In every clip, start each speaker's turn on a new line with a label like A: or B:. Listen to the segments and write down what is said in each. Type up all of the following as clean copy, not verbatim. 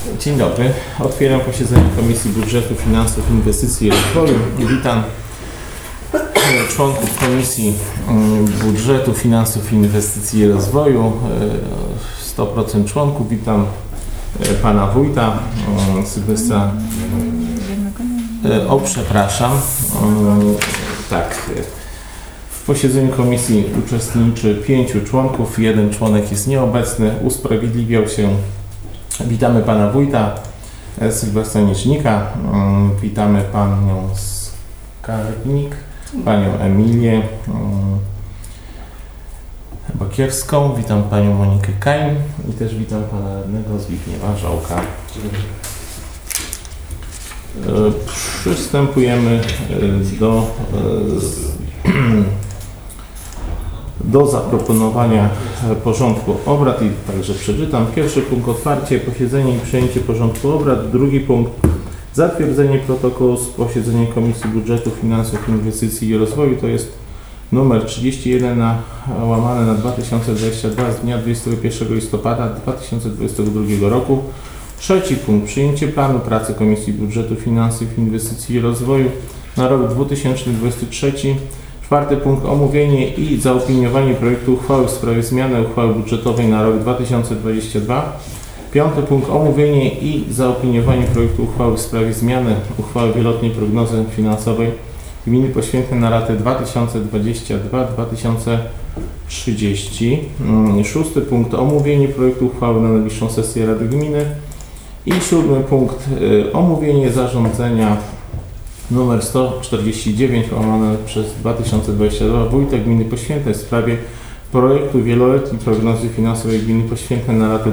A: Dzień dobry. Otwieram posiedzenie Komisji Budżetu, Finansów, Inwestycji i Rozwoju. Witam członków Komisji Budżetu, Finansów, Inwestycji i Rozwoju. 100% członków. Witam pana wójta Sylwestra. Przepraszam. Tak. W posiedzeniu komisji uczestniczy 5 członków, 1 członek jest nieobecny, usprawiedliwiał się. Witamy pana wójta Sylwestra Niecznika, witamy panią skarbnik, panią Emilię Bakierską, witam panią Monikę Kajm i też witam pana radnego Zbigniewa Żołka. Przystępujemy do zaproponowania porządku obrad i także przeczytam. Pierwszy punkt: otwarcie posiedzenia i przyjęcie porządku obrad. Drugi punkt: zatwierdzenie protokołu z posiedzenia Komisji Budżetu, Finansów, Inwestycji i Rozwoju, to jest numer 31/2022 z dnia 21 listopada 2022 roku. Trzeci punkt: przyjęcie planu pracy Komisji Budżetu, Finansów, Inwestycji i Rozwoju na rok 2023. Czwarty punkt: omówienie i zaopiniowanie projektu uchwały w sprawie zmiany uchwały budżetowej na rok 2022. Piąty punkt: omówienie i zaopiniowanie projektu uchwały w sprawie zmiany uchwały wieloletniej prognozy finansowej gminy Poświętne na lata 2022-2030. Szósty punkt: omówienie projektu uchwały na najbliższą sesję Rady Gminy. I siódmy punkt: omówienie zarządzenia numer 149 łamane przez 2022 Wójta Gminy Poświętne w sprawie projektu wieloletniej prognozy finansowej gminy Poświętne na lata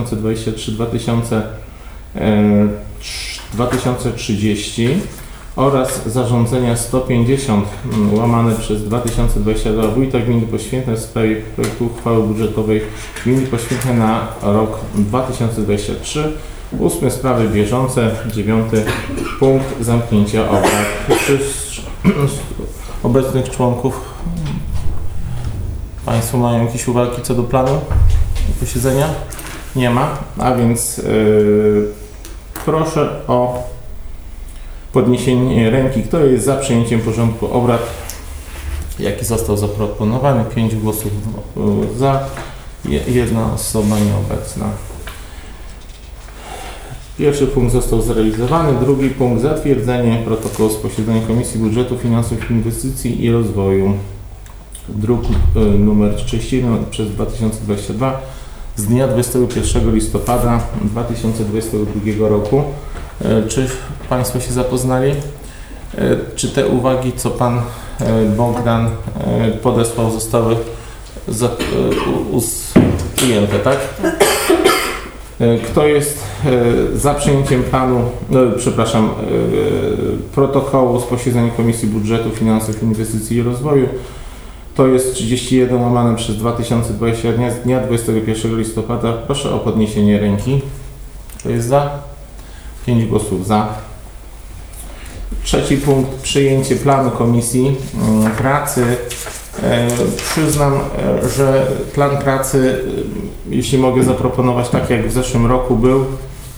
A: 2023-2030 oraz zarządzenia 150 łamane przez 2022 Wójta Gminy Poświętne w sprawie projektu uchwały budżetowej gminy Poświętne na rok 2023. 8. Sprawy bieżące. 9. punkt: zamknięcia obrad. Obecnych członków państwo mają jakieś uwagi co do planu posiedzenia? Nie ma, a więc proszę o podniesienie ręki. Kto jest za przyjęciem porządku obrad, jaki został zaproponowany? 5 głosów za, 1 osoba nieobecna. Pierwszy punkt został zrealizowany. Drugi punkt: zatwierdzenie protokołu z posiedzenia Komisji Budżetu, Finansów, Inwestycji i Rozwoju. Druk numer 31 przez 2022 z dnia 21 listopada 2022 roku. Czy państwo się zapoznali? Czy te uwagi, co pan Bogdan podesłał, zostały ujęte, tak? Kto jest za przyjęciem protokołu z posiedzenia Komisji Budżetu, Finansów, Inwestycji i Rozwoju? To jest 31 łamane przez 2020 z dnia 21 listopada. Proszę o podniesienie ręki. Kto jest za? 5 głosów za. Trzeci punkt: przyjęcie planu Komisji Pracy. Przyznam, że plan pracy, jeśli mogę zaproponować tak jak w zeszłym roku był,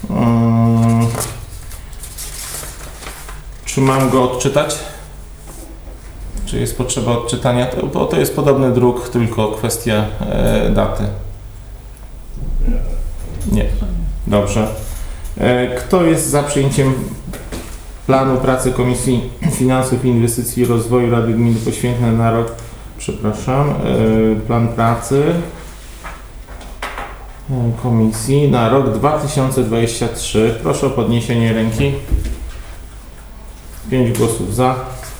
A: czy mam go odczytać? Czy jest potrzeba odczytania? Bo to jest podobny druk, tylko kwestia daty. Nie. Dobrze. Kto jest za przyjęciem planu pracy Komisji Finansów, Inwestycji i Rozwoju Rady Gminy Poświętne na rok, plan pracy Komisji na rok 2023? Proszę o podniesienie ręki. 5 głosów za.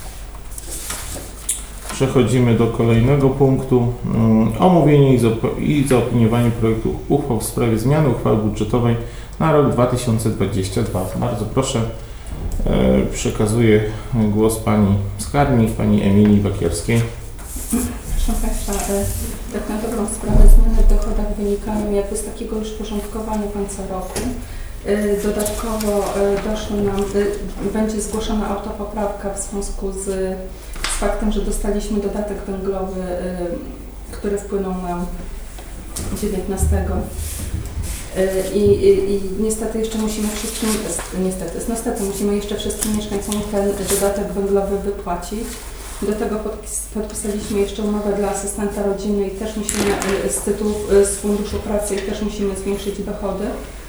A: Przechodzimy do kolejnego punktu: omówienie i zaopiniowanie projektu uchwał w sprawie zmiany uchwały budżetowej na rok 2022. Bardzo proszę, przekazuję głos pani skarbnik, pani Emilii Bakierskiej.
B: Proszę Państwa, tak na dobrą sprawę zmiany w dochodach wynikają jakby z takiego już porządkowania końca roku. Dodatkowo doszło nam, będzie zgłoszona autopoprawka w związku z faktem, że dostaliśmy dodatek węglowy, który wpłynął nam 19 I niestety jeszcze musimy wszystkim, niestety musimy jeszcze wszystkim mieszkańcom ten dodatek węglowy wypłacić. Do tego podpisaliśmy jeszcze umowę dla asystenta rodziny i też musimy z Funduszu Pracy i też musimy zwiększyć dochody.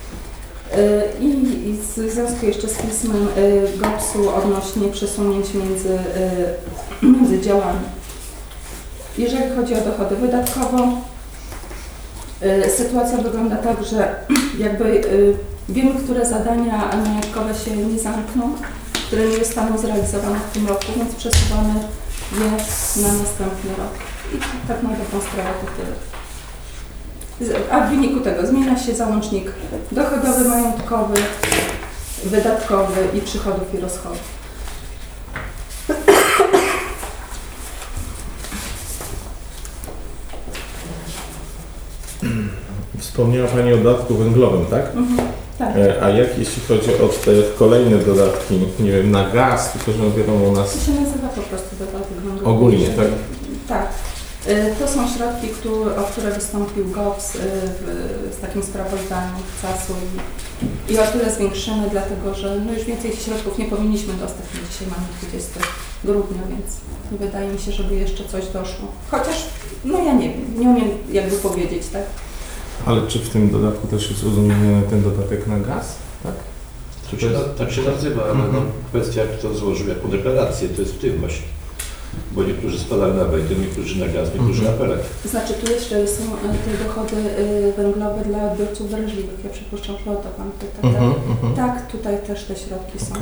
B: I w związku jeszcze z pismem GOPS-u odnośnie przesunięć między działami. Jeżeli chodzi o dochody wydatkowo, sytuacja wygląda tak, że jakby wiemy, które zadania majątkowe się nie zamkną, które nie zostaną zrealizowane w tym roku, więc przesuwamy je na następny rok. I tak na dobrą sprawę to tyle. A w wyniku tego zmienia się załącznik dochodowy, majątkowy, wydatkowy i przychodów i rozchodów.
A: Wspomniała Pani o dodatku węglowym, tak?
B: Tak.
A: A jak jeśli chodzi o te kolejne dodatki, nie wiem, na gaz, tylko że wiadomo u nas...
B: To się nazywa po prostu dodatek węglowy.
A: Ogólnie, tak?
B: Tak. To są środki, o które wystąpił GOPS z takim sprawozdaniem CAS-u i o tyle zwiększymy, dlatego że już więcej środków nie powinniśmy dostać. Dzisiaj mamy 20 grudnia, więc nie wydaje mi się, żeby jeszcze coś doszło. Chociaż, ja nie wiem, nie umiem jakby powiedzieć, tak?
A: Ale czy w tym dodatku też jest uwzględniony ten dodatek na gaz, tak?
C: Tak się nazywa, ale kwestia, kto złożył jaką deklarację, to jest w tym właśnie. Bo niektórzy spadają na węgiel, niektórzy na gaz, niektórzy na pelet.
B: Znaczy tu jeszcze są te dochody węglowe dla odbiorców wrażliwych. Ja przypuszczam, że o to Pan pyta. Tak, tutaj też te środki są.
A: Okay.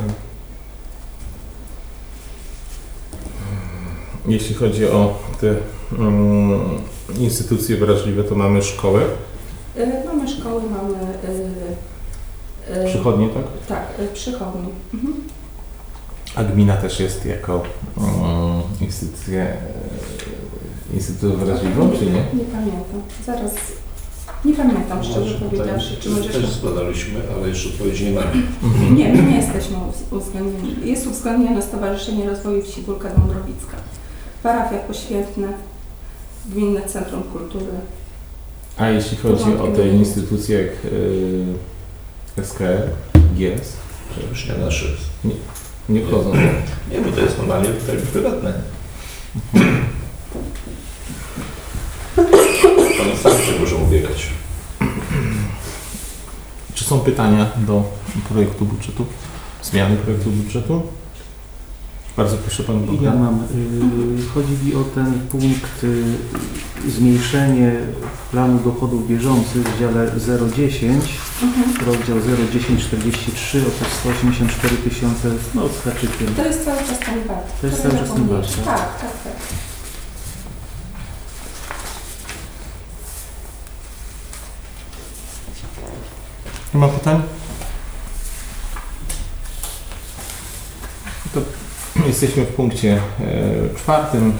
A: Jeśli chodzi o te instytucje wrażliwe, to mamy szkoły.
B: Mamy szkoły, mamy...
A: Przychodnie, tak?
B: Tak, przychodnie.
A: A gmina też jest jako instytucją wrażliwą, czy nie?
B: Nie pamiętam. Zaraz... Nie pamiętam, szczerze powiedziawszy. Czy może
C: też składaliśmy, ale jeszcze odpowiedzi nie mamy.
B: Nie, my nie jesteśmy uwzględnieni. Jest uwzględnione Stowarzyszenie Rozwoju Wsi Górka Dąbrowicka, Parafia Poświętne, Gminne Centrum Kultury.
A: A jeśli chodzi o te instytucje jak SKR, GS?
C: To już nie nasze.
A: Nie wchodzą.
C: Nie, bo to jest normalnie prywatne. Pan sam się może ubiegać.
A: Czy są pytania do projektu budżetu? Zmiany projektu budżetu? Bardzo proszę Pan Bogdan.
D: Ja mam. Chodzi mi o ten punkt zmniejszenie planu dochodów bieżących w dziale 010, rozdział 01043, około 184 tysiące, z haczykiem.
B: To jest cały czas ten VAT.
D: To jest cały czas ten VAT, tak?
B: Tak.
A: Nie ma pytań? To jesteśmy w punkcie czwartym.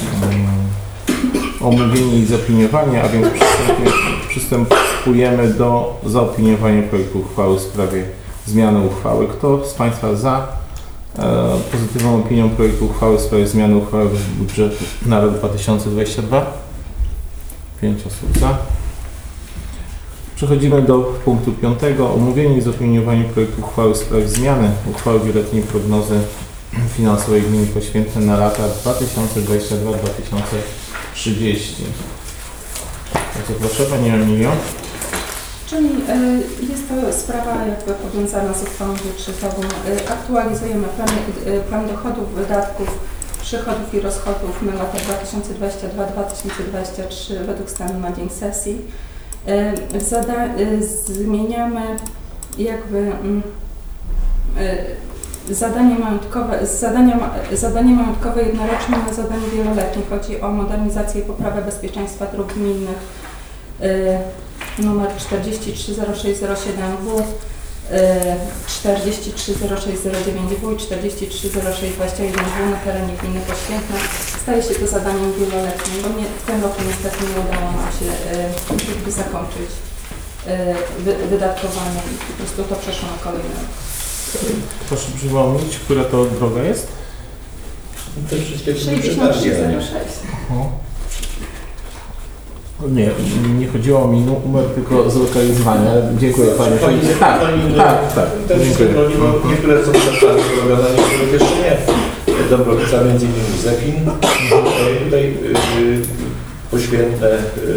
A: Omówienie i zaopiniowanie, a więc przystępujemy do zaopiniowania projektu uchwały w sprawie zmiany uchwały. Kto z Państwa za pozytywną opinią projektu uchwały w sprawie zmiany uchwały budżetu na rok 2022? 5 osób za. Przechodzimy do punktu 5. Omówienie i zaopiniowanie projektu uchwały w sprawie zmiany uchwały wieloletniej prognozy finansowej gminy Poświętne na lata 2022-2030. Bardzo proszę Pani Emilio.
B: Czyli jest to sprawa jakby powiązana z uchwałą budżetową. Aktualizujemy plan dochodów, wydatków, przychodów i rozchodów na lata 2022-2023 według stanu na dzień sesji. Zmieniamy jakby zadanie majątkowe jednoroczne na zadanie wieloletnie. Chodzi o modernizację i poprawę bezpieczeństwa dróg gminnych numer 430607W, 430609W i 430621W na terenie gminy Poświętne. Staje się to zadaniem wieloletnim, bo w tym roku niestety nie udało nam się zakończyć wydatkowanie i po prostu to przeszło na kolejny rok.
A: Proszę przypomnieć, która to droga jest?
C: To wszystkie
B: 6306.
A: Nie chodziło mi numer, tylko zlokalizowanie. Ale dziękuję Panie Przewodniczący. Tak.
C: Też
A: Dziękuję.
C: broni, bo niektóre są przeszczane zrobione, a niektóre jeszcze nie. Dąbrowica, między innymi Zefin. Tutaj poświętne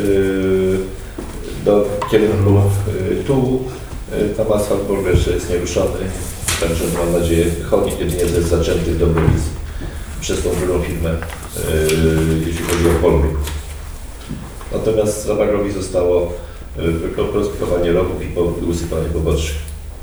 C: do kierunku tu. Tam asfalt w ogóle jeszcze jest nieruszony. Także mam nadzieję, chodnik jedynie jest zaczęty w Dąbrowicy przez tą drugą firmę, jeśli chodzi o polmik. Natomiast za Bagrowi zostało tylko prospektowanie rowów i usypanie poboczy.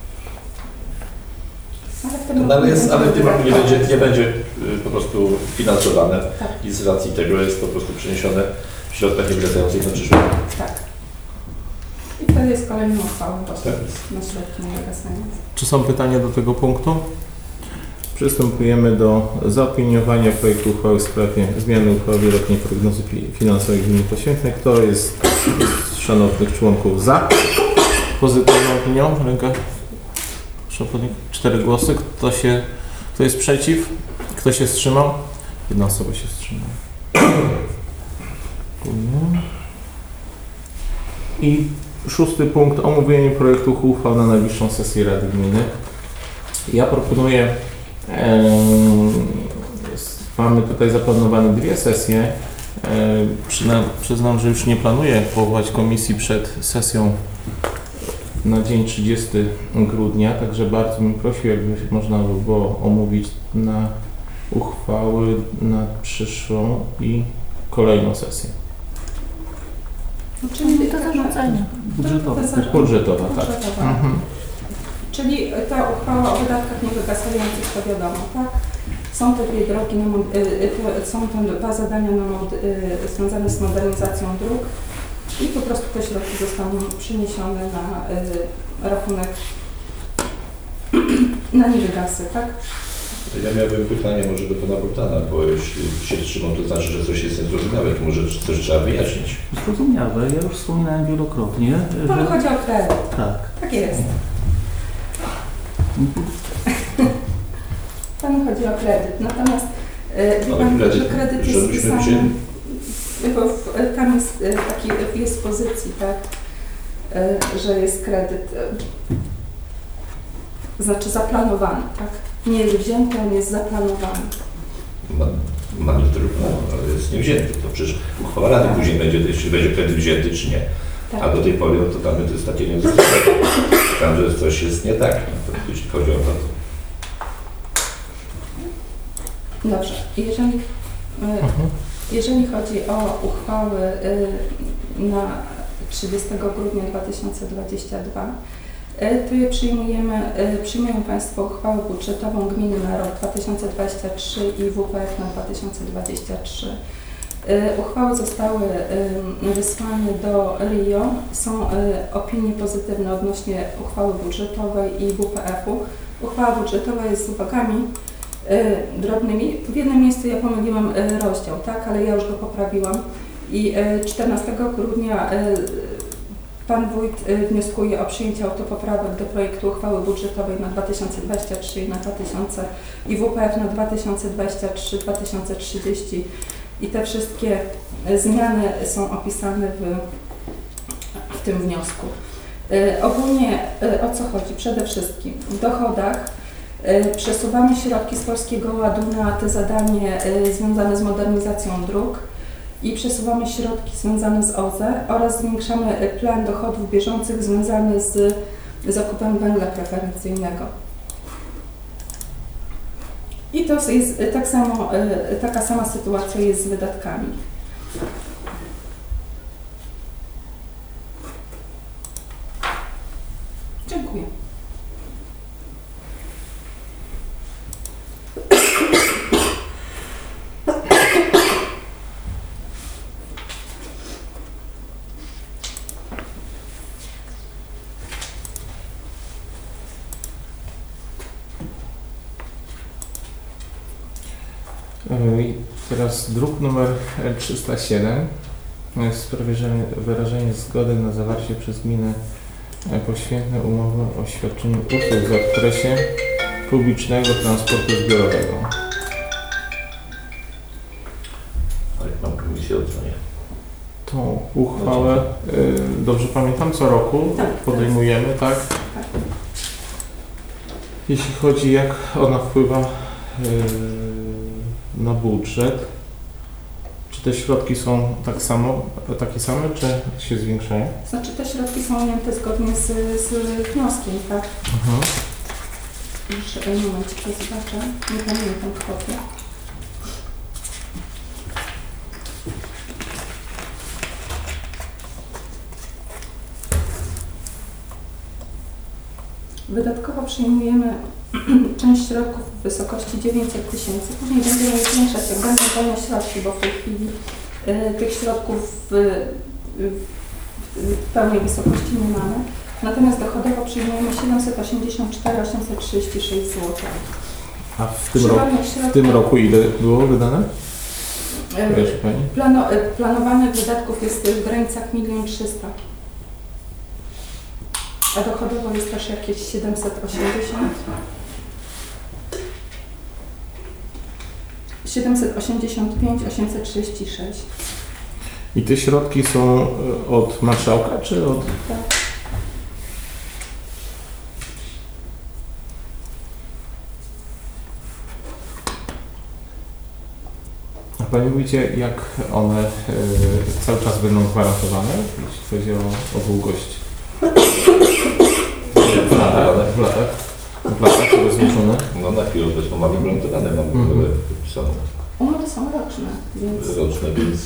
C: Ale w tym roku nie będzie po prostu finansowane i z racji tego jest po prostu przeniesione w środkach niewracających na przyszły rok.
B: Tak. I wtedy jest kolejna uchwała na środki niewygasające.
A: Czy są pytania do tego punktu? Przystępujemy do zaopiniowania projektu uchwały w sprawie zmiany uchwały wieloletniej prognozy finansowej gminy Poświętnej. Kto jest z szanownych członków za pozytywną opinią? Ręka. Proszę podnieść. 4 głosy. Kto jest przeciw? Kto się wstrzymał? 1 osoba się wstrzymała. I 6. punkt. Omówienie projektu uchwał na najbliższą sesję Rady Gminy. Ja proponuję, mamy tutaj zaplanowane 2 sesje. Przyznam, że już nie planuję powołać komisji przed sesją na dzień 30 grudnia, także bardzo bym prosił, jakby można by było omówić na uchwały na przyszłą i kolejną sesję.
B: Czyli
E: To zarządzanie.
D: Budżetowe.
A: Budżetowa, tak.
B: Czyli ta uchwała o wydatkach niewygasających, to wiadomo, tak? Są te 2 drogi, są te 2 zadania związane z modernizacją dróg i po prostu te środki zostaną przeniesione na rachunek na niewygasy, tak?
C: Ja miałbym pytanie może do pana Bogdana, bo jeśli się wstrzymał, to znaczy, że coś jest niezrozumiałe, to może coś trzeba wyjaśnić.
D: Zrozumiałe. Ja już wspominałem wielokrotnie,
B: Panu
D: że...
B: chodzi o kredyt.
D: Tak.
B: Tak jest. Panu chodzi o kredyt. Natomiast wie pan, że kredyt jest wpisany, bo tam jest jest w pozycji, tak, że jest kredyt, znaczy zaplanowany, tak? Nie jest wzięty, on jest zaplanowany.
C: Mamy trudno, ale jest niewzięty. To przecież uchwała Rady później będzie, czy będzie kredyt wzięty, czy nie.
B: Tak.
C: A do tej pory to tam to jest takie niezrozumiałe. Tam, że coś jest nie tak, no, to jeśli chodzi o to.
B: Dobrze. Jeżeli chodzi o uchwały na 30 grudnia 2022, to je przyjmują Państwo uchwałę budżetową gminy na rok 2023 i WPF na 2023. Uchwały zostały wysłane do RIO. Są opinie pozytywne odnośnie uchwały budżetowej i WPF-u. Uchwała budżetowa jest z uwagami drobnymi. W jednym miejscu ja pomyliłam rozdział, tak, ale ja już go poprawiłam. I 14 grudnia Pan Wójt wnioskuje o przyjęcie autopoprawek do projektu uchwały budżetowej na 2023 i WPF na 2023-2030 i te wszystkie zmiany są opisane w tym wniosku. Ogólnie o co chodzi? Przede wszystkim w dochodach przesuwamy środki z Polskiego Ładu na te zadanie związane z modernizacją dróg i przesuwamy środki związane z OZE oraz zwiększamy plan dochodów bieżących związany z zakupem węgla preferencyjnego. I to jest taka sama sytuacja jest z wydatkami. Dziękuję.
A: I teraz druk numer 307 w sprawie wyrażenia zgody na zawarcie przez gminę Poświętnej umowy o świadczeniu usług w zakresie publicznego transportu zbiorowego.
C: Ale mam komisję o dzwonie.
A: tą uchwałę, dobrze pamiętam, co roku
B: Tak,
A: podejmujemy, tak?
B: Tak.
A: Jeśli chodzi, jak ona wpływa na budżet, czy te środki są takie same, czy się zwiększają?
B: Znaczy te środki są ujęte zgodnie z wnioskiem, tak?
A: Mhm.
B: Już momencik, to zobaczę. Nie pamiętam kwoty. Wydatkowo przyjmujemy część środków w wysokości 900 000. Później będziemy je zwiększać, jak będą wolne środki, bo w tej chwili tych środków w pełnej wysokości nie mamy. Natomiast dochodowo przyjmujemy 784 836 zł.
A: A w tym roku ile było wydane? Wiesz Pani?
B: Planowanych wydatków jest w granicach 1 300 000. A dochodowo jest też jakieś 780. 785 836.
A: I te środki są od marszałka, czy od...
B: Tak.
A: A Pani mówicie, jak one cały czas będą gwarantowane, jeśli chodzi o długość? W latach rozliczone?
C: No na chwilę obecną mamy gwarantowane, mamy podpisane.
B: Umowy są roczne, więc...
C: Roczne, więc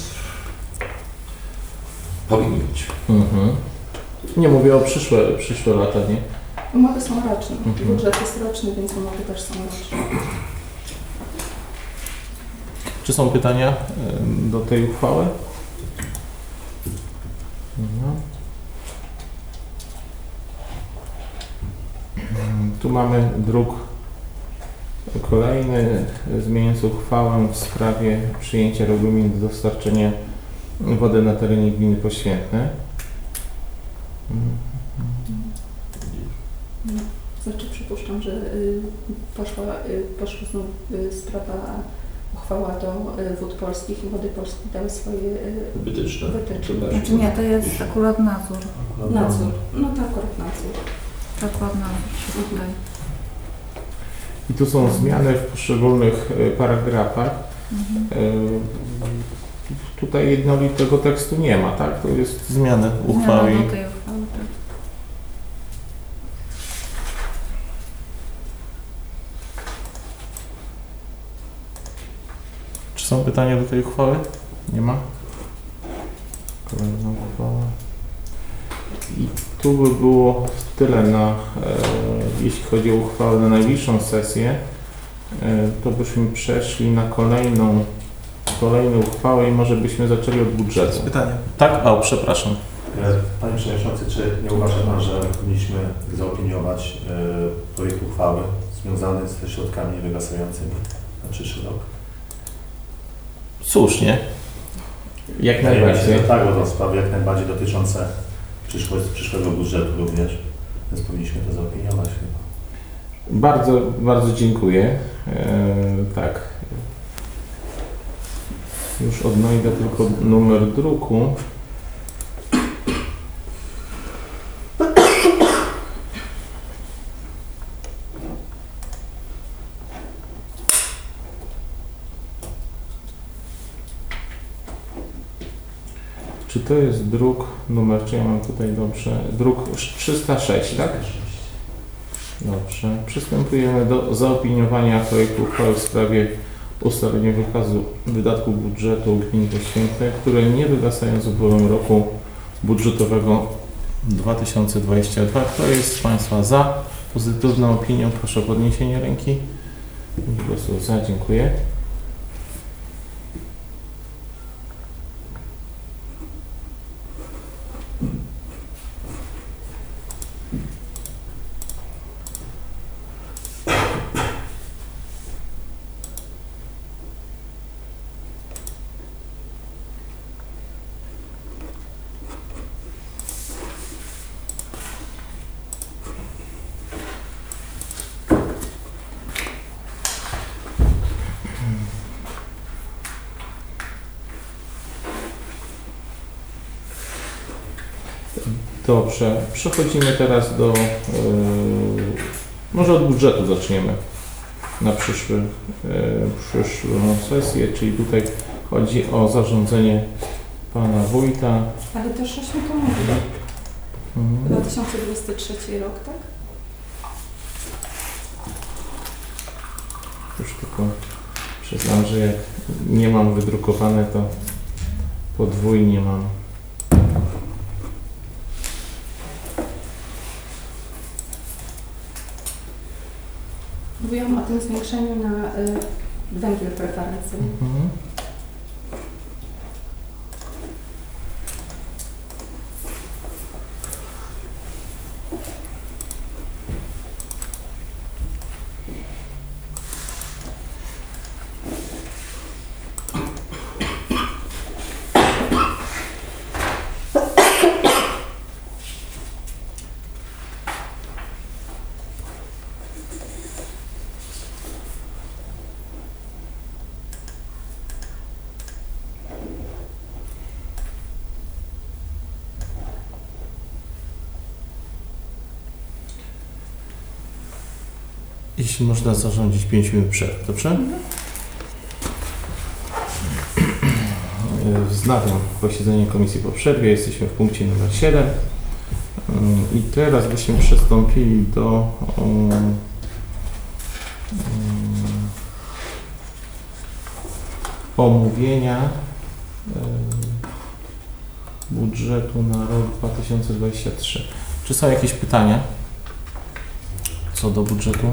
C: powinny być.
A: Mhm. Nie mówię o przyszłe lata, nie?
B: Umowy są roczne.
A: Mhm.
B: Budżet jest roczny, więc umowy też są roczne.
A: Czy są pytania do tej uchwały? No. Tu mamy druk kolejny, zmieniający uchwałę w sprawie przyjęcia regulaminu do dostarczenia wody na terenie gminy Poświętne.
B: Znaczy przypuszczam, że poszła znów sprawa, uchwała do Wód Polskich i Wody Polskie dały swoje
C: Wytyczne.
B: wytyczne.
E: Znaczy nie, to jest akurat nadzór.
B: Nadzór. No to akurat nadzór.
E: To akurat nadzór się tutaj.
A: I tu są zmiany w poszczególnych paragrafach. Tutaj jednolitego tekstu nie ma, tak? To jest zmiany uchwały.
E: Zmiana do tej uchwały, tak.
A: Czy są pytania do tej uchwały? Nie ma? Kolejna uchwała. I tu by było tyle jeśli chodzi o uchwałę na najbliższą sesję, to byśmy przeszli na kolejną uchwałę i może byśmy zaczęli od budżetu.
F: Pytanie.
A: Tak? O, przepraszam.
F: Panie Przewodniczący, czy nie uważa Pan, że powinniśmy zaopiniować projekt uchwały związany ze środkami niewygasającymi na przyszły rok?
A: Słusznie. Jak
F: Wydaje mi się,
A: najbardziej.
F: że tak, bo to sprawy jak najbardziej dotyczące przyszłego budżetu również, więc powinniśmy to zaopiniować chyba.
A: Bardzo, bardzo dziękuję. Tak. Już odnajdę tylko numer druku. Czy to jest druk numer, czy ja mam tutaj dobrze? Druk 306, tak? Dobrze. Przystępujemy do zaopiniowania projektu uchwały w sprawie ustalenia wykazu wydatków budżetu gminy Poświętne, które nie wygasają z upływem roku budżetowego 2022. Kto jest z Państwa za pozytywną opinią? Proszę o podniesienie ręki. Głosów za. Dziękuję. Dobrze, przechodzimy teraz do, może od budżetu zaczniemy na przyszłą sesję, czyli tutaj chodzi o zarządzenie pana wójta.
B: Ale też żeśmy to mówili. 2023 rok, tak?
A: Już tylko przyznam, że jak nie mam wydrukowane, to podwójnie mam.
B: Mówiłam o tym zwiększeniu na węgiel preferencyjny.
A: Jeśli można zarządzić 5 minut przerwy, dobrze? Wznawiam posiedzenie komisji po przerwie. Jesteśmy w punkcie numer 7. I teraz byśmy przystąpili do omówienia budżetu na rok 2023. Czy są jakieś pytania co do budżetu?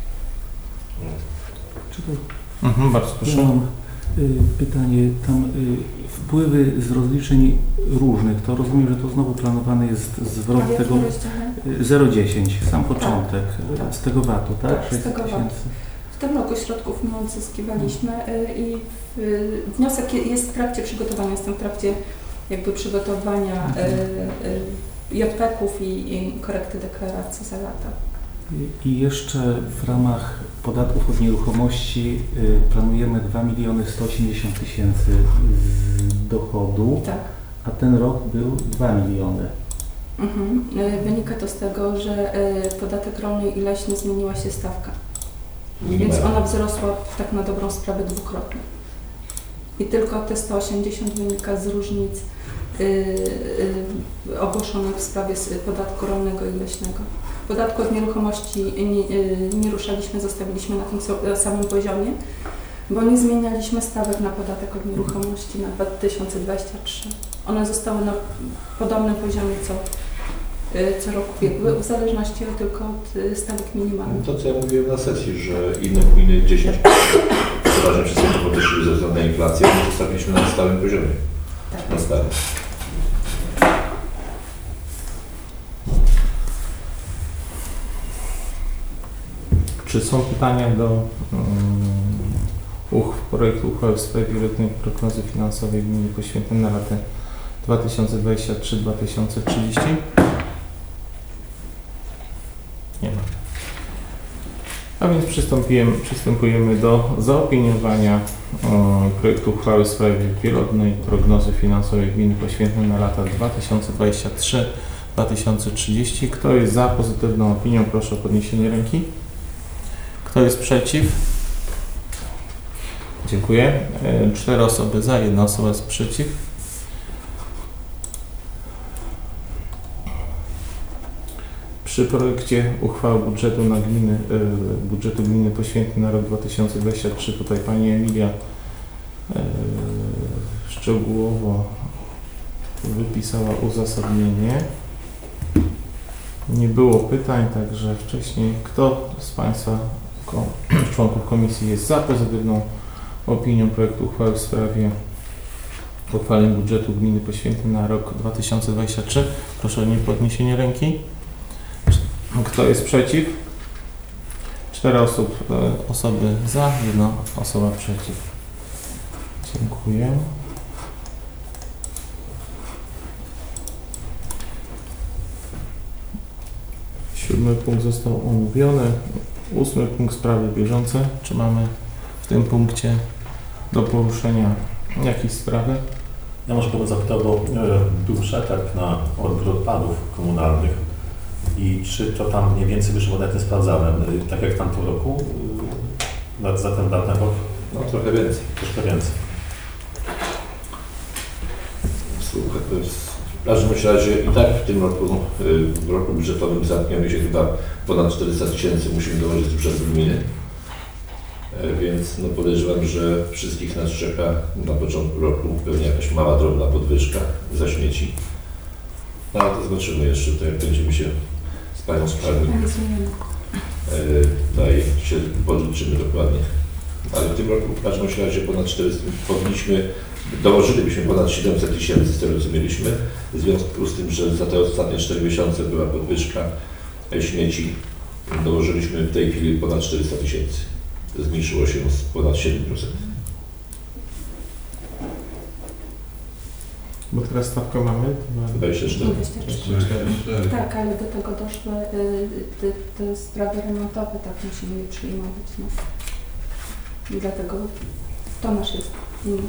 D: Czy to
A: Bardzo proszę.
D: ja mam pytanie, tam wpływy z rozliczeń różnych, to rozumiem, że to znowu planowany jest zwrot
B: A w
D: tego
B: jakim rozdziale?
D: 0,10, sam początek,
B: tak.
D: z tego VAT-u, tak?
B: Tak, z
D: 600
B: tego
D: tysięcy.
B: W tym roku środków nie odzyskiwaliśmy i wniosek jest w trakcie przygotowania, jestem w trakcie jakby przygotowania JPK-ów i korekty deklaracji za lata.
D: I jeszcze w ramach podatków od nieruchomości planujemy 2 180 000 z dochodu,
B: Tak.
D: a ten rok był 2 miliony.
B: Wynika to z tego, że podatek rolny i leśny zmieniła się stawka, więc
C: Minimalnie.
B: ona wzrosła tak na dobrą sprawę dwukrotnie. I tylko te 180 wynika z różnic ogłoszonych w sprawie podatku rolnego i leśnego. Podatku od nieruchomości nie ruszaliśmy, zostawiliśmy na tym samym poziomie, bo nie zmienialiśmy stawek na podatek od nieruchomości na 2023. One zostały na podobnym poziomie co roku biegły, w zależności tylko od stawek minimalnych.
C: To co ja mówiłem na sesji, że inne gminy 10% przeważnie przez to podeszły ze względu na inflację, my zostawiliśmy na stałym poziomie.
B: Tak.
C: Na stałym.
A: Czy są pytania do projektu uchwały w sprawie wieloletniej prognozy finansowej gminy poświęconej na lata 2023-2030? Nie ma. A więc przystępujemy do zaopiniowania projektu uchwały w sprawie wieloletniej prognozy finansowej gminy poświęconej na lata 2023-2030. Kto jest za pozytywną opinią, proszę o podniesienie ręki. Kto jest przeciw? Dziękuję. 4 osoby za, 1 osoba jest przeciw. Przy projekcie uchwały budżetu na budżetu gminy poświęconej na rok 2023 tutaj pani Emilia szczegółowo wypisała uzasadnienie. Nie było pytań, także wcześniej kto z Państwa członków komisji jest za pozytywną opinią projektu uchwały w sprawie uchwalenia budżetu gminy poświęconej na rok 2023? Proszę o podniesienie ręki. Kto jest przeciw? 4 osoby za, 1 osoba przeciw. Dziękuję. Siódmy punkt został omówiony. 8 punkt sprawy bieżące. Czy mamy w tym punkcie do poruszenia jakieś sprawy?
F: Ja może bym zapytał, bo był przetarg na odbiór odpadów komunalnych i czy to tam mniej więcej wyszło, nawet nie sprawdzałem, tak jak w tamtym roku, za ten dany rok?
C: No trochę więcej.
F: Troszkę więcej.
C: Słuchaj, w każdym razie i tak w tym roku, w roku budżetowym zamkniemy się chyba ponad 400 000 musimy dołożyć z budżetu gminy. Więc no podejrzewam, że wszystkich nas czeka na początku roku pewnie jakaś mała, drobna podwyżka za śmieci. No ale to zobaczymy jeszcze, to jak będziemy się z Panią Skarbnik tutaj się podliczymy dokładnie. Ale w tym roku w każdym razie ponad 400, dołożylibyśmy ponad 700 000 z tego co mieliśmy, w związku z tym, że za te ostatnie 4 miesiące była podwyżka śmieci, dołożyliśmy w tej chwili ponad 400 000. Zmniejszyło się z ponad 7%.
A: Bo teraz stawkę mamy?
C: 24.
B: 24. Tak, ale do tego doszły te sprawy remontowe, tak musimy je przyjmować. No. I dlatego to nasz jest inny.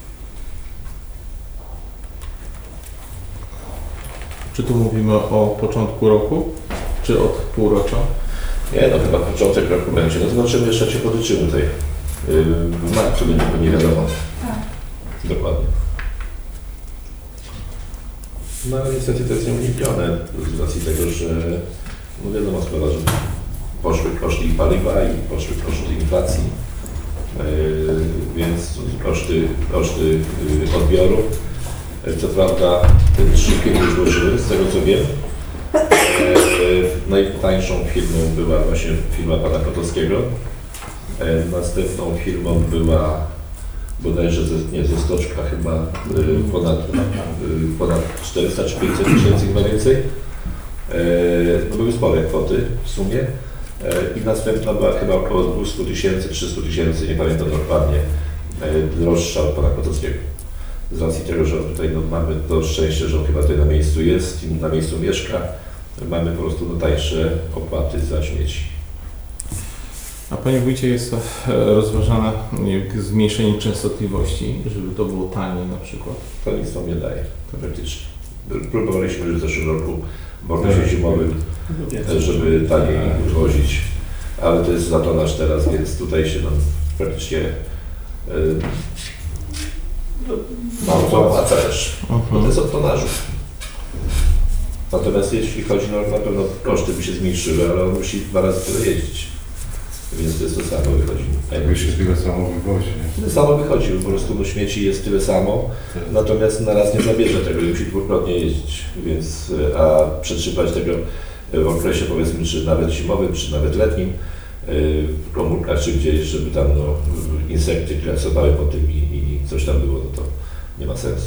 A: Czy tu mówimy o początku roku, czy od półrocza?
C: Nie, no chyba początek roku będzie. No zobaczymy, jeszcze jak się podliczymy tutaj. W marcu będzie to nie wiadomo.
B: Tak.
C: Dokładnie. No ale niestety to jest nieuniknione z racji tego, że no wiadomo sprawa, że poszły koszty i paliwa i poszły koszty inflacji, więc koszty odbioru. Co prawda te szybkie już złożyły, z tego co wiem. Najtańszą firmą była właśnie firma pana Kotowskiego. Następną firmą była bodajże ze Stoczka chyba ponad 400 czy 500 tysięcy, chyba więcej. No były spore kwoty w sumie. I następna była chyba około 200 000, 300 000, nie pamiętam dokładnie, droższa od pana Kotowskiego. Z racji tego, że tutaj no, mamy to szczęście, że on chyba tutaj na miejscu jest i na miejscu mieszka, mamy po prostu no, tańsze opłaty za śmieci.
A: A Panie Wójcie, jest rozważane zmniejszenie częstotliwości, żeby to było taniej na przykład?
C: To nic nam nie daje, praktycznie. Próbowaliśmy już w zeszłym roku w okresie zimowym, żeby taniej wywozić, ale to jest zatonarz teraz, więc tutaj się nam praktycznie mało opłaca też, bo to jest od tonażu. Natomiast jeśli chodzi, no na pewno koszty by się zmniejszyły, ale on musi 2 razy tyle jeździć. Więc to jest to samo wychodzi.
G: Jakby się tyle samo wywozi.
C: Tyle samo wychodzi, po prostu no, śmieci jest tyle samo, natomiast na raz nie zabierze tego i musi dwukrotnie jeździć, więc a przetrzymać tego w okresie powiedzmy, czy nawet zimowym, czy nawet letnim, w komórkach czy gdzieś, żeby tam no, insekty grasowały po tym i coś tam było, no to nie ma sensu.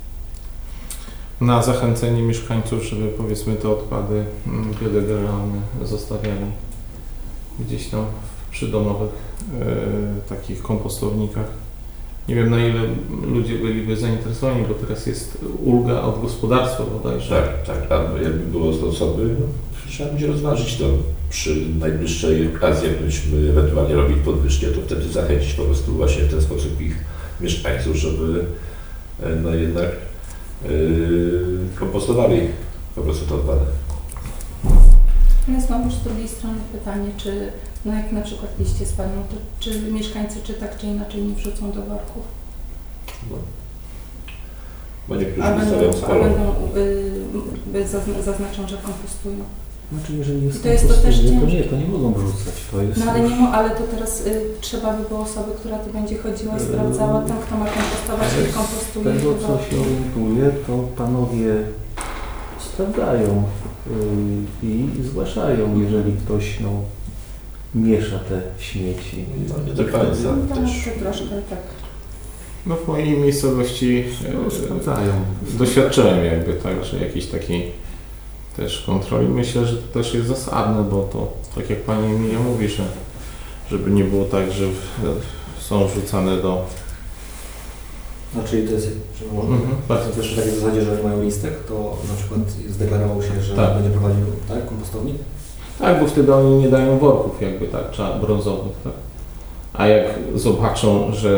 A: Na zachęcenie mieszkańców, żeby powiedzmy te odpady biodegradzjalne zostawiali gdzieś tam w przydomowych takich kompostownikach. Nie wiem, na ile ludzie byliby zainteresowani, bo teraz jest ulga od gospodarstwa bodajże.
C: Tak, albo jakby było z osoby, no, trzeba będzie rozważyć to przy najbliższej okazji, jak byśmy ewentualnie robili podwyżki, to wtedy zachęcić po prostu właśnie w ten sposób ich mieszkańców, żeby no jednak kompostowali po prostu te odpady.
B: Ale znowu z drugiej strony pytanie, czy no jak na przykład liście spadną, to czy mieszkańcy czy tak czy inaczej nie wrzucą do worków?
C: No. Bo niektórzy wystawiają sporo.
B: Zaznaczą, że kompostują.
D: Znaczy, jeżeli jest
B: to jest to też
D: to nie mogą wrzucać. To jest
B: no ale nie ale to teraz trzeba by było osoby, która tu będzie chodziła i sprawdzała, ten kto ma kompostować i kompostuje.
D: Z tego co się orientuję, to panowie sprawdzają i zgłaszają, jeżeli ktoś no, miesza te śmieci.
C: No, nie do końca
B: No,
C: też.
B: to troszkę tak.
A: No w mojej miejscowości
D: Sprawdzają.
A: doświadczyłem jakby tak, że jakiejś takiej też kontroli. Myślę, że to też jest zasadne, bo to tak jak Pani Emilia mówi, że żeby nie było tak, że są rzucane do...
H: No czyli to jest, że
A: bardzo
H: też w takiej zasadzie, że jak mają listek, to na przykład zdeklarował się, że
A: Tak.
H: będzie prowadził tak, kompostownik?
A: Tak, bo wtedy oni nie dają worków jakby tak, brązowych, tak. A jak zobaczą, że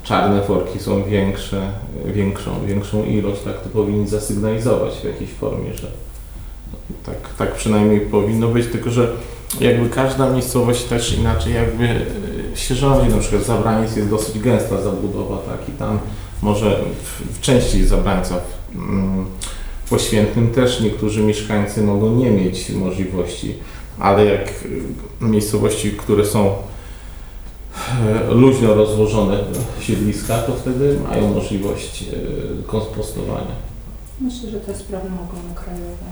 A: czarne worki są większą ilość, tak to powinni zasygnalizować w jakiejś formie, że tak przynajmniej powinno być, tylko że jakby każda miejscowość też inaczej jakby się rządzi, na przykład Zabraniec jest dosyć gęsta zabudowa, tak, i tam może w części Zabrańca w Oświętnym też niektórzy mieszkańcy mogą nie mieć możliwości, ale jak miejscowości, które są luźno rozłożone siedliska, to wtedy mają możliwość kompostowania.
B: Myślę, że te sprawy mogą na krajowe.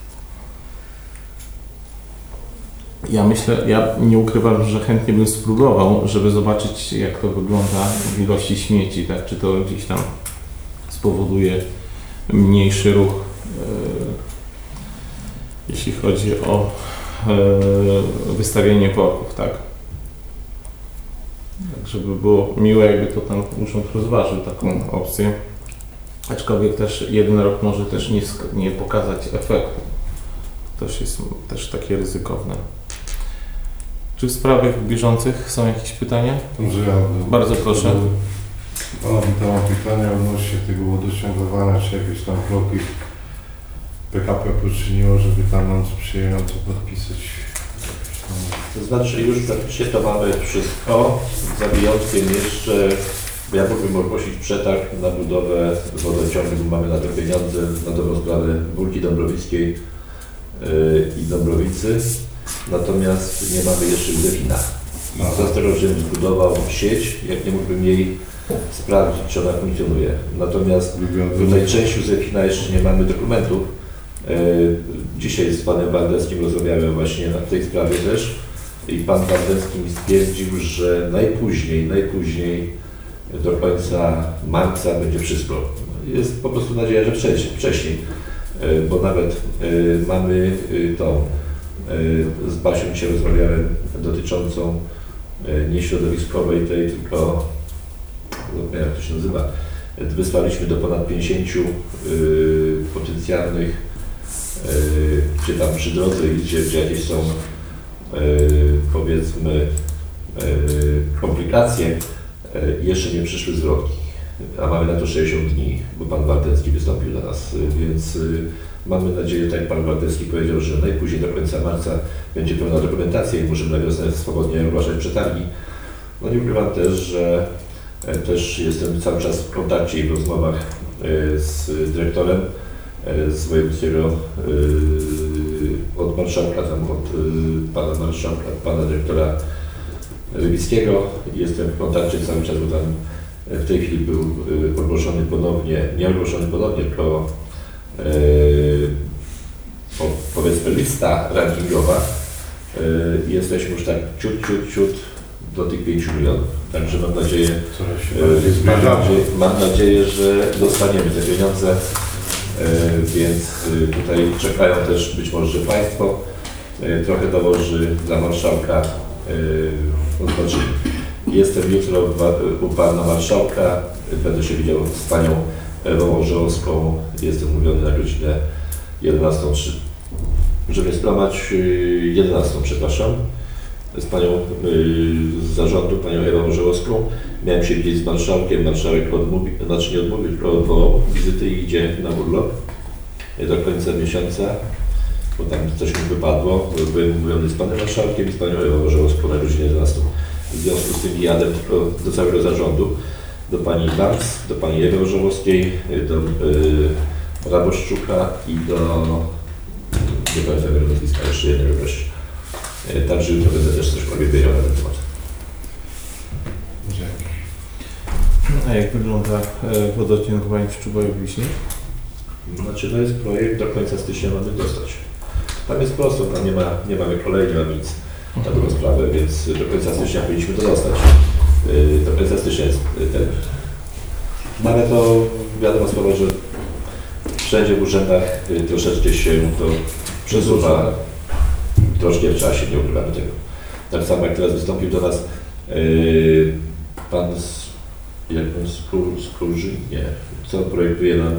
A: Ja nie ukrywam, że chętnie bym spróbował, żeby zobaczyć, jak to wygląda w ilości śmieci, tak? Czy to gdzieś tam spowoduje mniejszy ruch, jeśli chodzi o wystawienie worków, tak? Tak, żeby było miłe, jakby to tam urząd rozważył taką opcję. Aczkolwiek też jeden rok może też nie pokazać efektu. To jest też takie ryzykowne. Czy w sprawach bieżących są jakieś pytania?
G: Może ja
A: Bardzo proszę.
G: Mam pytania odnośnie tego wodociągowania, czy jakieś tam kroki PKP poczyniło, żeby tam nam sprzyjająco podpisać.
C: To znaczy już praktycznie to mamy wszystko, za wyjątkiem jeszcze, bo ja mógłbym ogłosić przetarg na budowę wodociągu, bo mamy na to pieniądze, na dobrą sprawę Wólki Dąbrowickiej i Dąbrowicy, natomiast nie mamy jeszcze Józefina. I z tego, żebym zbudował sieć, jak nie mógłbym jej sprawdzić, czy ona funkcjonuje. Natomiast tutaj część Józefina jeszcze nie mamy dokumentów. Dzisiaj z panem Waldeckim rozmawiałem właśnie na tej sprawie też i pan Waldecki mi stwierdził, że najpóźniej do końca marca będzie wszystko. Jest po prostu nadzieja, że wcześniej, bo nawet mamy tą, z Basią dzisiaj rozmawiałem dotyczącą nieśrodowiskowej tej, tylko jak to się nazywa, wysłaliśmy do ponad 50 potencjalnych, czy tam przy drodze, gdzie jakieś są powiedzmy komplikacje, jeszcze nie przyszły zwrotki, a mamy na to 60 dni, bo pan Waldecki wystąpił do nas, więc mamy nadzieję, tak jak pan Waldecki powiedział, że najpóźniej do końca marca będzie pełna dokumentacja i możemy na wiosnę swobodnie ogłaszać przetargi. No nie ukrywam też, że też jestem cały czas w kontakcie i w rozmowach z dyrektorem z wojewódzkiego od marszałka, tam od pana marszałka, pana dyrektora Rybickiego. Jestem w kontakcie cały czas, bo tam w tej chwili był ogłoszony ponownie, nie ogłoszony ponownie, tylko powiedzmy lista rankingowa. Jesteśmy już tak ciut do tych 5 milionów. Także mam nadzieję, że dostaniemy te pieniądze, więc tutaj czekają też być może państwo, trochę dołoży dla marszałka. Zobaczymy. Jestem jutro u pana marszałka, będę się widział z panią Ewą Orzełowską, jestem umówiony na godzinę 11:03. Żeby sprawać 11, przepraszam, z panią z zarządu, panią Ewą Orzełowską. Miałem się widzieć z marszałkiem, marszałek odmówił, znaczy nie odmówił, tylko odwołał wizyty i idzie na urlop do końca miesiąca, bo tam coś mi wypadło. Byłem umówiony z panem marszałkiem i z panią Ewą Orzełowską na godzinę 11. W związku z tym jadę tylko do całego zarządu, do pani Barc, do pani Ewy Orzełowskiej, do Raboszczuka i do nie pamiętam jego nazwiska, jeszcze jednego gościa. Także jutro będę też coś powiedział na ten temat.
A: A jak wygląda wodociągowanie w Szczuboju-Wiśni?
C: Znaczy to jest projekt, do końca stycznia mamy dostać. Tam jest prosto, tam nie mamy kolei, nie mamy nic na tą sprawę, więc do końca stycznia powinniśmy to dostać. Do końca stycznia jest ten. Ale to wiadomo sprawa, że wszędzie w urzędach troszeczkę się to przesuwa troszkę w czasie, nie ukrywamy tego. Tak samo jak teraz wystąpił do nas pan Skórzy, nie, co projektuje nam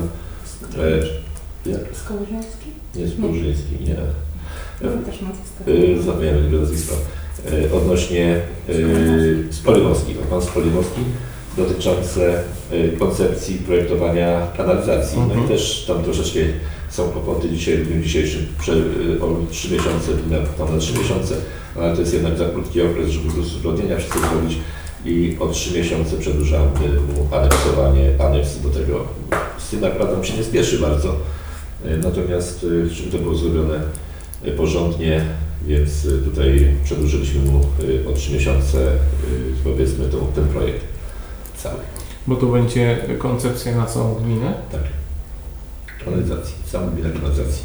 B: Skołżyński?
C: nie Skórzyński, nie.
B: Też nazwisko.
C: Zapomniałem jego nazwiska. Odnośnie Spolimowski, pan Spolimowski dotyczące koncepcji projektowania kanalizacji. No
A: Mhm.
C: i też tam troszeczkę są kłopoty dzisiaj, w dniu dzisiejszym, o 3 miesiące, ponad 3 miesiące, ale to jest jednak za krótki okres, żeby po prostu uzgodnienia wszystko zrobić i o 3 miesiące przedłużamy mu aneks do tego. Z tym nakładem się nie spieszy bardzo, natomiast żeby to było zrobione porządnie, więc tutaj przedłużyliśmy mu o 3 miesiące, powiedzmy, ten projekt cały.
A: Bo to będzie koncepcja na całą gminę?
C: Tak. Kanalizacji, całą gminę kanalizacji.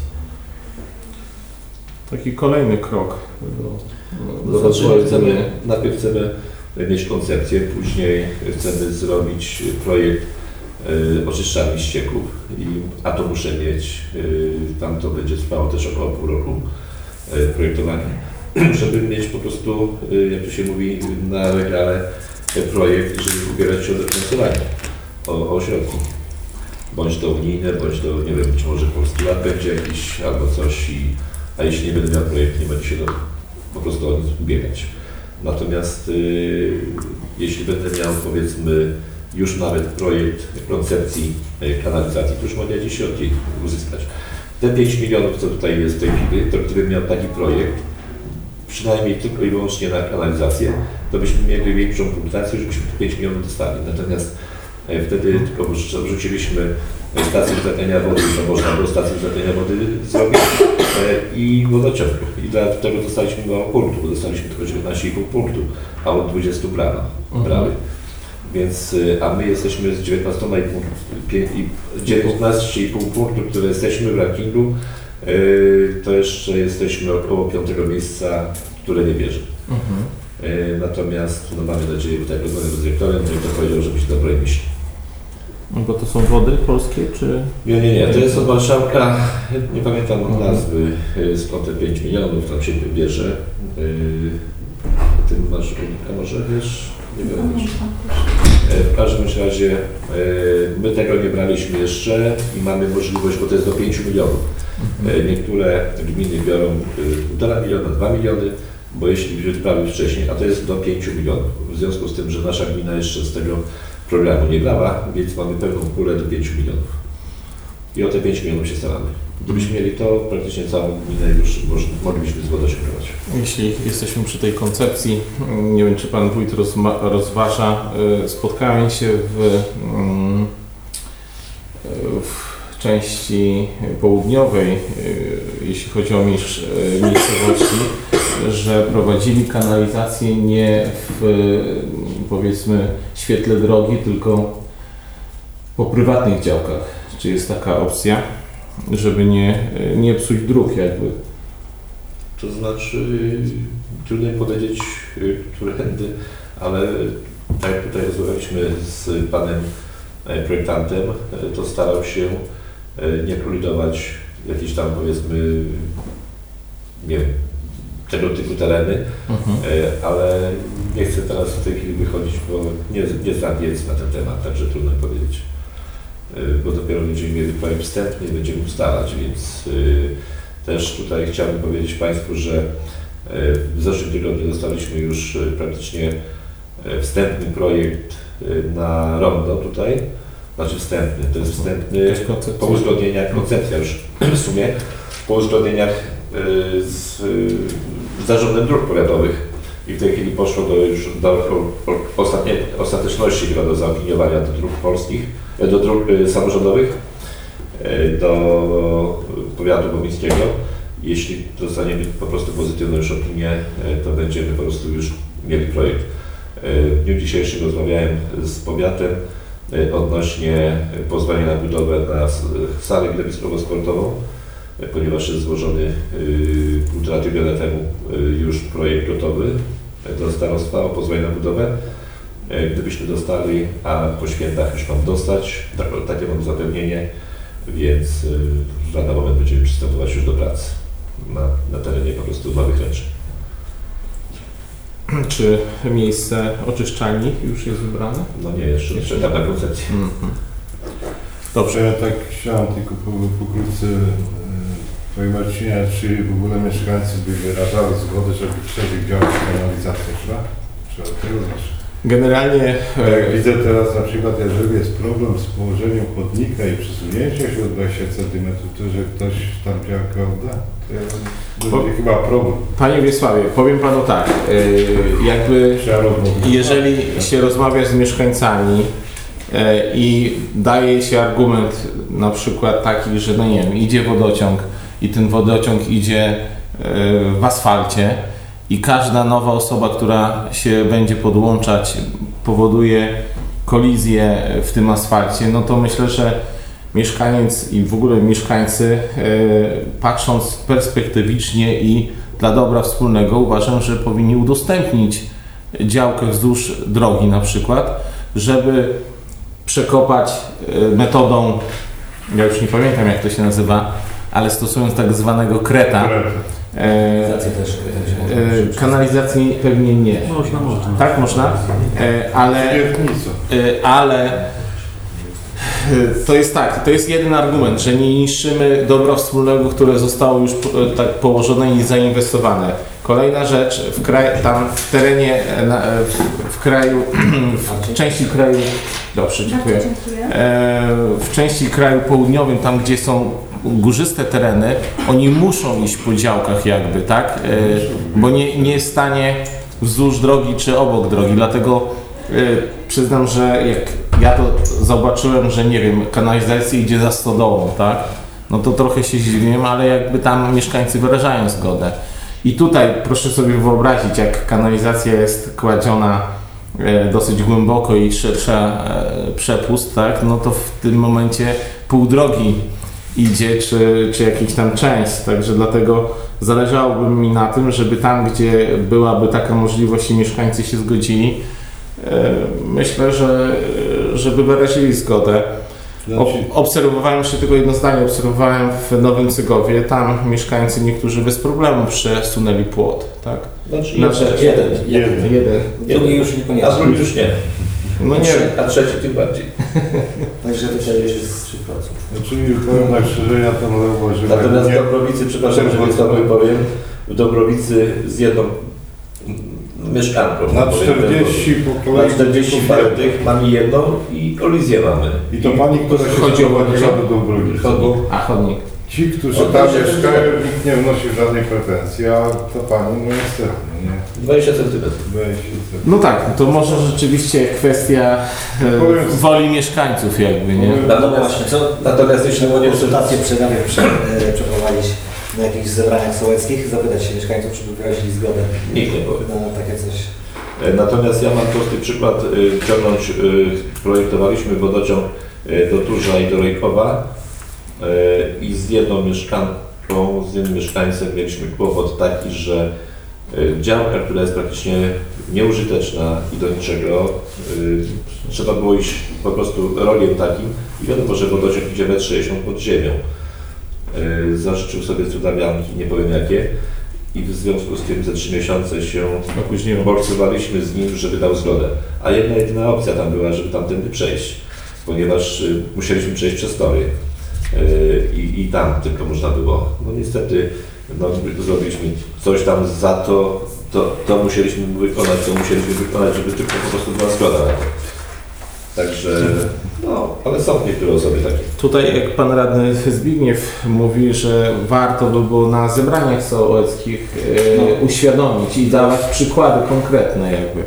A: Taki kolejny krok do
C: Zobaczymy, najpierw chcemy mieć koncepcję, później chcemy zrobić projekt oczyszczalni ścieków, a to muszę mieć, tam to będzie trwało też około pół roku projektowania, żeby mieć po prostu, jak to się mówi, na regale projekt, żeby ubierać się o dofinansowanie, o środki. Bądź to unijne, bądź to, nie wiem, być może Polski Ład będzie jakiś albo coś, a jeśli nie będę miał projektu, nie będzie się po prostu o nic ubiegać. Natomiast jeśli będę miał, powiedzmy, już nawet projekt koncepcji kanalizacji, to już mogę jakieś środki uzyskać. Te 5 milionów, co tutaj jest w tej chwili, to gdybym miał taki projekt, przynajmniej tylko i wyłącznie na kanalizację, to byśmy mieli większą punktację, żebyśmy 5 milionów dostali. Natomiast wtedy tylko wrzuciliśmy stację uzdatniania wody, to można było stację uzdatniania wody zrobić i wodociąg. I dlatego dostaliśmy mało punktów, bo dostaliśmy tylko 19,5 punktu, a od 20 brały. Więc, a my jesteśmy z 19,5 punktów, które jesteśmy w rankingu, to jeszcze jesteśmy około 5 miejsca, które nie bierze. Natomiast no, mamy nadzieję, tutaj rozmawiam z dyrektorem, no i to powiedział, że być dobrej myśli.
A: Bo to są wody polskie, czy?
C: Nie, to jest od Marszałka, nie pamiętam nazwy, skąd te 5 milionów tam się bierze. Ty masz, a może wiesz, nie wiem. W każdym razie my tego nie braliśmy jeszcze i mamy możliwość, bo to jest do 5 milionów. Niektóre gminy biorą 1,5 miliona, 2 miliony, bo jeśli brały wcześniej, a to jest do 5 milionów. W związku z tym, że nasza gmina jeszcze z tego programu nie brała, więc mamy pełną pulę do 5 milionów. I o te 5 milionów się staramy. Gdybyśmy mieli to, praktycznie całą gminę już moglibyśmy z wodą osiągnąć.
A: Jeśli jesteśmy przy tej koncepcji, nie wiem, czy Pan Wójt rozważa spotkanie się w części południowej, jeśli chodzi o miejscowości, że prowadzili kanalizację nie w, powiedzmy, świetle drogi, tylko po prywatnych działkach. Czy jest taka opcja, żeby nie psuć dróg jakby?
C: To znaczy, trudno mi powiedzieć, którędy, ale tak jak tutaj rozmawialiśmy z panem projektantem, to starał się nie kolidować jakieś tam, powiedzmy, nie wiem, tego typu tereny, ale nie chcę teraz w tej chwili wychodzić, bo nie znam wiedzy na ten temat, także trudno powiedzieć. Bo dopiero będziemy mieli projekt wstępny i będziemy ustalać, więc też tutaj chciałbym powiedzieć Państwu, że w zeszłym tygodniu dostaliśmy już praktycznie wstępny projekt na rondo tutaj, znaczy wstępny, to jest wstępny po uzgodnieniach, koncepcja już w sumie, po uzgodnieniach z zarządem dróg powiatowych i w tej chwili poszło do ostateczności chyba do zaopiniowania do dróg polskich, do dróg samorządowych, do powiatu bobińskiego. Jeśli dostaniemy po prostu pozytywną już opinię, to będziemy po prostu już mieli projekt. W dniu dzisiejszym rozmawiałem z powiatem odnośnie pozwolenia na budowę na salę widowiskowo-sportową, ponieważ jest złożony 1,5 tygodnia temu już projekt gotowy do starostwa o pozwolenie na budowę. Gdybyśmy dostali, a po świętach już mam dostać, takie mam zapewnienie, więc w lada moment będziemy przystępować już do pracy na terenie po prostu Nowych Ręczy.
A: Czy miejsce oczyszczalni już jest wybrane?
C: No nie, jeszcze czekam na koncepcję.
G: Dobrze, ja tak chciałem tylko pokrótce Panie Marcinie, czy w ogóle mieszkańcy by wyrażali zgodę, żeby przebieg działać kanalizację, czy od tego znaczy?
A: Generalnie
G: Jak widzę teraz na przykład, jeżeli jest problem z położeniem chodnika i przesunięciem się o 20 cm, to że ktoś tam działkę odda, to będzie chyba problem.
A: Panie Wiesławie, powiem Panu tak, jakby
G: Trzeba rozmawiać.
A: jeżeli się rozmawia z mieszkańcami i daje się argument na przykład taki, że no nie wiem, idzie wodociąg i ten wodociąg idzie w asfalcie i każda nowa osoba, która się będzie podłączać, powoduje kolizję w tym asfalcie, no to myślę, że mieszkaniec i w ogóle mieszkańcy, patrząc perspektywicznie i dla dobra wspólnego, uważam, że powinni udostępnić działkę wzdłuż drogi na przykład, żeby przekopać metodą, ja już nie pamiętam jak to się nazywa, ale stosując tak zwanego kreta.
H: Kanalizację też.
A: Kanalizacji pewnie nie.
D: Można.
A: Tak, można, ale to jest tak, to jest jeden argument, że nie niszczymy dobra wspólnego, które zostało już tak położone i zainwestowane. Kolejna rzecz, tam w terenie, w kraju, w części kraju, dobrze, dziękuję. W części kraju południowym, tam gdzie są górzyste tereny, oni muszą iść po działkach jakby, tak? Bo nie jest w stanie wzdłuż drogi czy obok drogi, dlatego przyznam, że jak ja to zobaczyłem, że nie wiem, kanalizacja idzie za stodołą, tak? No to trochę się zdziwiłem, ale jakby tam mieszkańcy wyrażają zgodę. I tutaj proszę sobie wyobrazić, jak kanalizacja jest kładziona dosyć głęboko i szersza przepust, tak? No to w tym momencie pół drogi idzie, czy jakiś tam część, także dlatego zależałoby mi na tym, żeby tam, gdzie byłaby taka możliwość i mieszkańcy się zgodzili, myślę, żeby wyrazili zgodę. Obserwowałem jeszcze tylko jedno zdanie, obserwowałem w Nowym Cygowie, tam mieszkańcy niektórzy bez problemu przesunęli płot, tak?
C: Znaczy jeden.
H: Drugi już
C: A
H: niekoniecznie.
C: drugi już nie.
A: No nie.
C: A trzeci tym bardziej.
H: Także to jest 3%.
G: Znaczy powiem tak szczerze, ja tam zauważyłem.
C: Natomiast w Dobrowicy, przepraszam, że Wojtkowi powiem, w Dobrowicy z jedną mieszkanką.
G: Na 40 po kolei.
C: Na 40 parę tych mamy jedną i kolizję mamy.
G: I to pani, która się
A: Chodzi o
G: prowadziła do Dobrowicy.
A: A chodnik.
G: Ci, którzy tam mieszkają, nikt nie wnosi żadnej pretensji, a ta pani, no niestety, nie?
C: 20 cm.
G: 20
A: No tak, to może rzeczywiście kwestia woli mieszkańców jakby, nie?
C: Natomiast jeśli chodzi o
H: konsultacje przeprowadzić na jakichś zebraniach sołeckich, zapytać się mieszkańców, czy by wyrazili zgodę
C: nikt nie powie.
H: na takie coś.
C: Natomiast ja mam prosty przykład ciągnąć. Projektowaliśmy wodociąg do Turza i do Rejkowa i z jedną mieszkanką, z jednym mieszkańcem mieliśmy kłopot taki, że działka, która jest praktycznie nieużyteczna i do niczego, trzeba było iść po prostu rogiem takim i wiadomo, że wodociąg idzie 1,60 m pod ziemią. Zażyczył sobie cudawianki, nie powiem jakie, i w związku z tym za 3 miesiące się boksowaliśmy z nim, żeby dał zgodę. A jedyna opcja tam była, żeby tamtędy przejść, ponieważ musieliśmy przejść przez tory i tam tylko można było. No niestety zrobiliśmy coś tam za to musieliśmy wykonać, żeby tylko po prostu była zgoda na to. Także, ale są niektóre osoby takie.
A: Tutaj jak pan radny Zbigniew mówi, że warto by było na zebraniach sołeckich uświadomić i dawać przykłady konkretne jakby.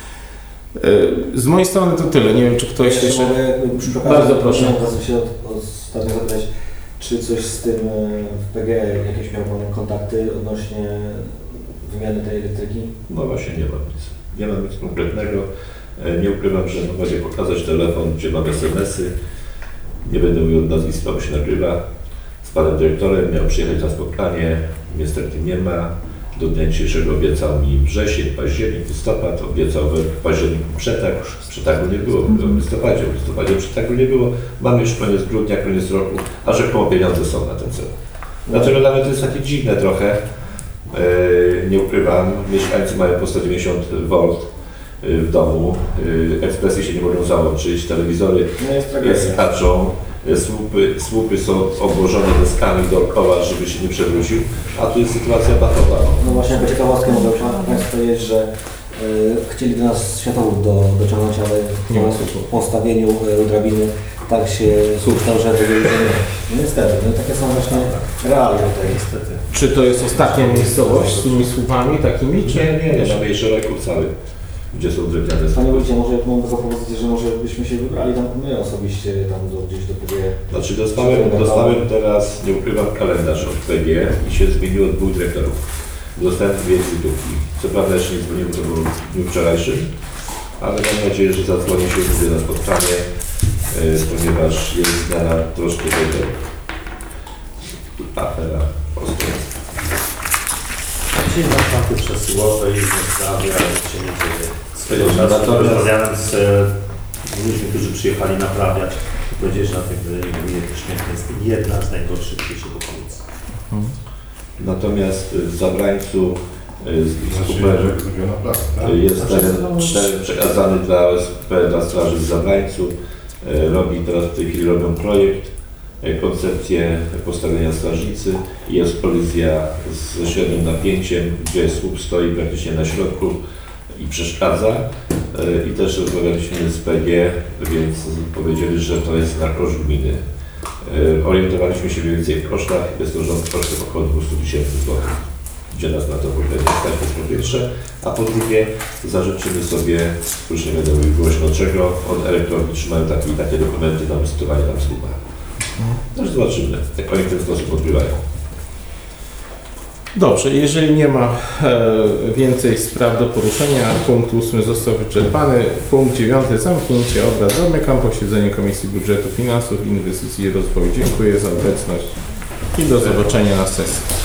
A: Z mojej strony to tyle. Nie wiem, czy ktoś jeszcze... Bardzo proszę.
H: Chcę się ostatnio zapytać, czy coś z tym w PGE, jakieś miał pan kontakty odnośnie wymiany tej elektryki?
C: No właśnie nie mam nic. Nie mam nic konkretnego. Nie ukrywam, że mogę pokazać telefon, gdzie mam SMS-y. Nie będę mówił od nazwiska, bo się nagrywa. Z panem dyrektorem miał przyjechać na spotkanie. Niestety nie ma. Do dnia dzisiejszego obiecał mi wrzesień, październik, listopad. Obiecał w październiku przetarg. Przetargu nie było. W listopadzie przetargu nie było. Mamy już koniec grudnia, koniec roku, a rzekomo pieniądze są na ten cel. Dlaczego dla mnie to jest takie dziwne trochę. Nie ukrywam. Mieszkańcy mają po 190 V w domu, ekspresy się nie mogą załączyć, telewizory skaczą, słupy są obłożone deskami dookoła, żeby się nie przewrócił, a tu jest sytuacja patowa.
H: No właśnie, jako ciekawostkę mogę Państwu powiedzieć, że Chcieli do nas światłowód dociągnąć, ale
A: Nie ma
H: po
A: sensu.
H: postawieniu drabiny tak się stał, że niestety, no takie są właśnie realia tutaj.
F: Niestety.
A: Czy to jest ostatnia miejscowość z tymi słupami takimi, czy
C: Nie, mamy jeszcze Reków cały, gdzie są drewniane
H: Panie
C: słupy.
H: Wójcie, może mam propozycję, że może byśmy się wybrali tam my osobiście tam gdzieś do PG.
C: Znaczy dostałem teraz, nie ukrywam, kalendarz od PG i się zmieniło 2 dyrektorów. Dostałem 2 wizytówki. Co prawda jeszcze nie dzwoniłem, to było w dniu wczorajszym, ale mam nadzieję, że zadzwonię się mówię na spotkanie, ponieważ jest zmiana troszkę tego afera ostrowska.
F: Dzisiaj na karty przesyłowe, inne sprawy, ale się nie dzieje. Swego
C: Dobrze,
F: czasu
C: natomiast-
F: rozmawiałem z ludźmi, którzy przyjechali naprawiać i powiedzieli, że na tym terenie gminy Kryszniak jest jedna z najgorszych w okolicy.
C: Natomiast w Zabrańcu z
G: Znaczy,
C: biskupem
G: że zrobiona praca, tak?
C: jest teren przekazany dla OSP, dla Straży w Zabrańcu. Robi teraz w tej chwili robią projekt, koncepcję postawienia strażnicy. Jest kolizja ze średnim napięciem, gdzie słup stoi praktycznie na środku i przeszkadza. I też rozmawialiśmy z PG, więc powiedzieli, że to jest na koszt gminy. Orientowaliśmy się mniej więcej w kosztach, jest to rząd kosztem około 200 000 złotych, gdzie nas na to w ogóle nie stać, po pierwsze, a po drugie zażyczymy sobie, już nie będę mówił głośno czego, od elektrowni trzymają takie dokumenty na usytuowanie tam słupa. Też zobaczymy, jak oni w ten sposób odbywają.
A: Dobrze, jeżeli nie ma więcej spraw do poruszenia, punkt 8 został wyczerpany. Punkt 9. Zamknięcie obrad. Zamykam posiedzenie Komisji Budżetu, Finansów, Inwestycji i Rozwoju. Dziękuję za obecność i do zobaczenia na sesji.